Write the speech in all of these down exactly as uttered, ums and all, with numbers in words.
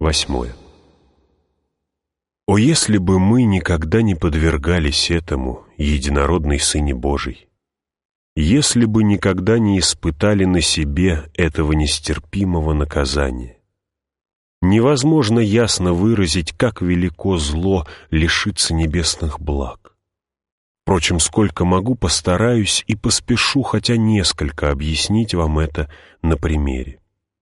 Восьмое. О, если бы мы никогда не подвергались этому, единородный Сыне Божий! Если бы никогда не испытали на себе этого нестерпимого наказания! Невозможно ясно выразить, как велико зло лишиться небесных благ. Впрочем, сколько могу, постараюсь и поспешу хотя несколько объяснить вам это на примере.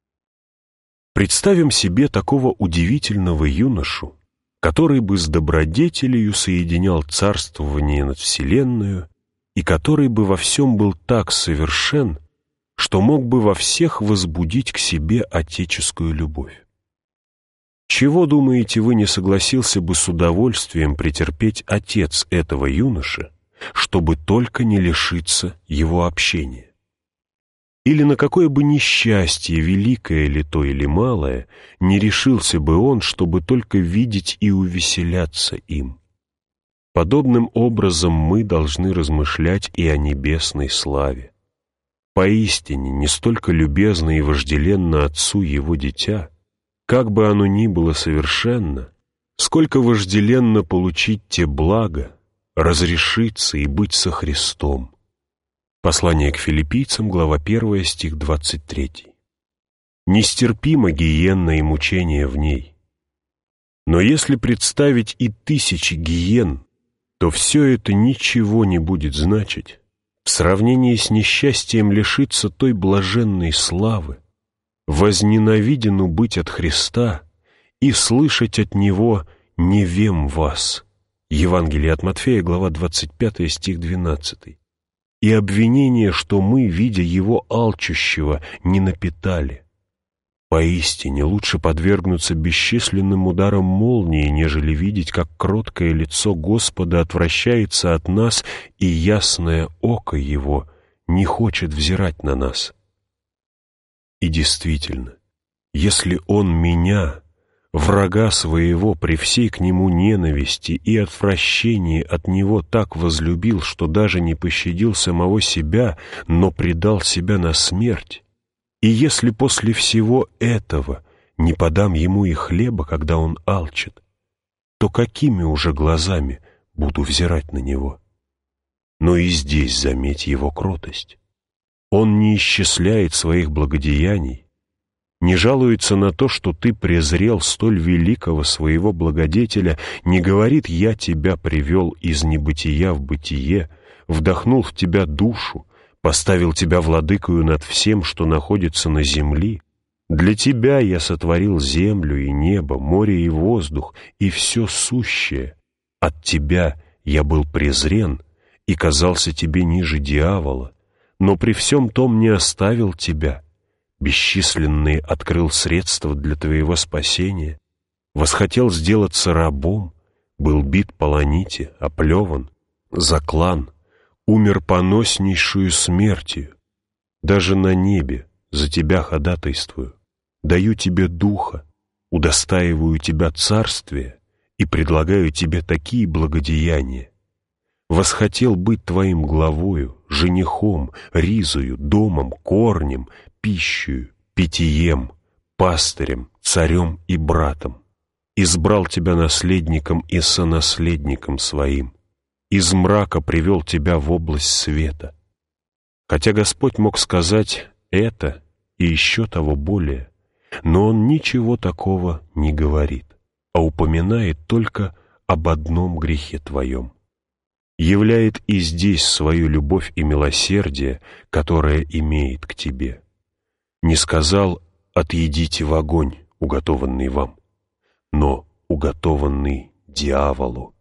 Представим себе такого удивительного юношу, который бы с добродетелью соединял царствование над вселенную и который бы во всем был так совершен, что мог бы во всех возбудить к себе отеческую любовь. Чего, думаете вы, не согласился бы с удовольствием претерпеть отец этого юноши, чтобы только не лишиться его общения? Или на какое бы несчастье, великое ли то или малое, не решился бы он, чтобы только видеть и увеселяться им? Подобным образом мы должны размышлять и о небесной славе. Поистине, не столько любезно и вожделенно Отцу его дитя, как бы оно ни было совершенно, сколько вожделенно получить те блага, разрешиться и быть со Христом. Послание к Филиппийцам, глава первая, стих двадцать третий. Нестерпимо гиенна и мучение в ней. Но если представить и тысячи гиен, то все это ничего не будет значить в сравнении с несчастьем лишиться той блаженной славы, возненавидену быть от Христа и слышать от Него «не вем вас». Евангелие от Матфея, глава двадцать пятая, стих двенадцатый. И обвинение, что мы, видя Его алчущего, не напитали. Поистине лучше подвергнуться бесчисленным ударам молнии, нежели видеть, как кроткое лицо Господа отвращается от нас, и ясное око Его не хочет взирать на нас. И действительно, если Он меня, врага своего, при всей к Нему ненависти и отвращении от Него так возлюбил, что даже не пощадил самого себя, но предал себя на смерть, и если после всего этого не подам Ему и хлеба, когда Он алчит, то какими уже глазами буду взирать на Него? Но и здесь заметь Его кротость. Он не исчисляет своих благодеяний, не жалуется на то, что ты презрел столь великого своего благодетеля, не говорит «я тебя привел из небытия в бытие, вдохнул в тебя душу, поставил тебя владыкою над всем, что находится на земли. Для тебя я сотворил землю и небо, море и воздух, и все сущее. От тебя я был презрен и казался тебе ниже дьявола, но при всем том не оставил тебя». Бесчисленные открыл средства для твоего спасения, восхотел сделаться рабом, был бит по ланите, оплеван, заклан, умер поноснейшую смертью. Даже на небе за тебя ходатайствую, даю тебе духа, удостаиваю тебя царствия и предлагаю тебе такие благодеяния. Восхотел быть твоим главою, женихом, ризою, домом, корнем, пищею, питьем, пастырем, царем и братом. Избрал тебя наследником и сонаследником своим. Из мрака привел тебя в область света. Хотя Господь мог сказать это и еще того более, но Он ничего такого не говорит, а упоминает только об одном грехе твоем. Являет и здесь свою любовь и милосердие, которое имеет к тебе. Не сказал «отъедите в огонь, уготованный вам», но уготованный дьяволу.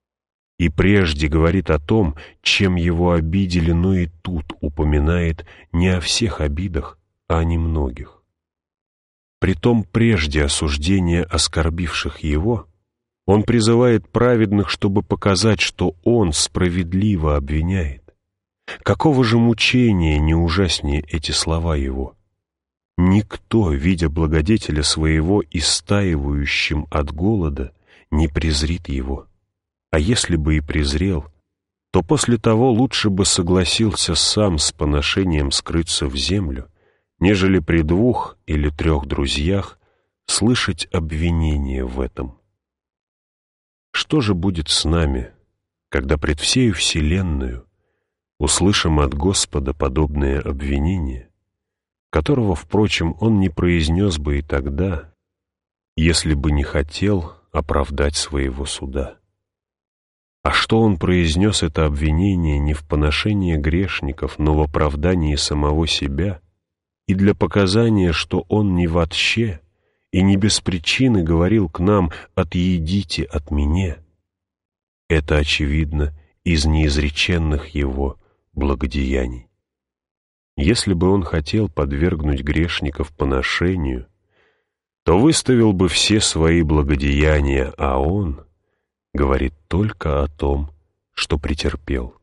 И прежде говорит о том, чем его обидели, но и тут упоминает не о всех обидах, а о немногих. Притом прежде осуждения оскорбивших его, он призывает праведных, чтобы показать, что он справедливо обвиняет. Какого же мучения не ужаснее эти слова его? Никто, видя благодетеля своего истаивающим от голода, не презрит его. А если бы и презрел, то после того лучше бы согласился сам с поношением скрыться в землю, нежели при двух или трех друзьях слышать обвинение в этом. Что же будет с нами, когда пред всею вселенную услышим от Господа подобное обвинение, которого, впрочем, Он не произнес бы и тогда, если бы не хотел оправдать своего суда? А что Он произнес это обвинение не в поношение грешников, но в оправдании самого себя и для показания, что Он не вообще и не без причины говорил к нам «отъедите от меня», это очевидно из неизреченных Его благодеяний. Если бы Он хотел подвергнуть грешников поношению, то выставил бы все свои благодеяния, а Он говорит только о том, что претерпел.